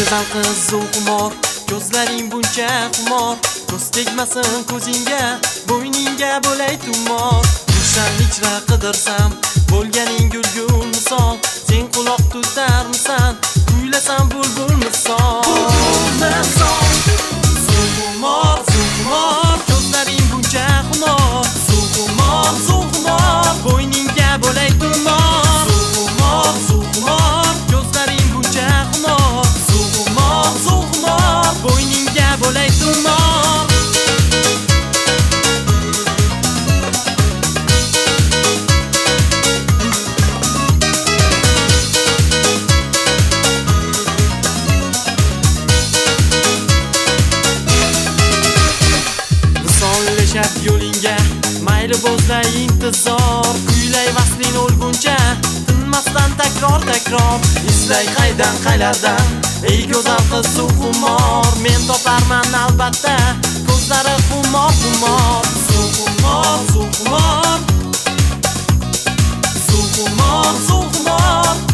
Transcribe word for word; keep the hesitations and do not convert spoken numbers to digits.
go'zal qiz xumor, ko'zlaring buncha xumor, ko'z tegmasin ko'zingga, bo'yningga bo'lay tumor. Yursan ichra qidirsam, bo'lganing gulgul misol, sen quloq tutarmisan, kuylasam bulbul misol. Misol xumor, xumor, ko'zlaring buncha xumor, xumor, xumor, bo'yningga bo'lay tumor. Xumor, xumor, ko'zlaring buncha xumor, xumor, xumor, bo'yningga bo'lay tumor. Visollashab yo'lingga mayli bo'zlay intizor, kuylay vaslin o'lguncha tinmasdan takror takror. Eslay qaydan qaylardan ey go'zal qiz xumor, men toparman albatta ko'zlari xumor xumor. Xumor, xumor, xumor, xumor.